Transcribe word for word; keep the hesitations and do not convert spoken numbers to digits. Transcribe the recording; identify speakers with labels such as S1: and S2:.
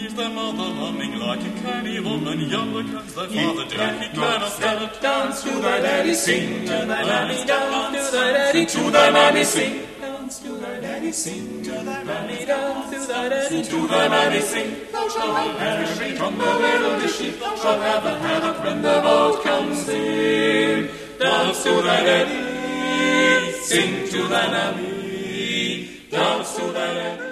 S1: sees their mother humming like a canny woman. Younger comes their father down, he cannot stand it.
S2: Dance to thy daddy, sing to thy mammy, dance to thy daddy, to thy mammy, sing. Dance to thy daddy, sing to thy mammy, dance to thy daddy, to thy mammy, sing. Thou shalt have herring from the little dishy, thou shalt have a haddock when the boat comes in. Dance to thy daddy, sing to thy mammy, dance to thy daddy.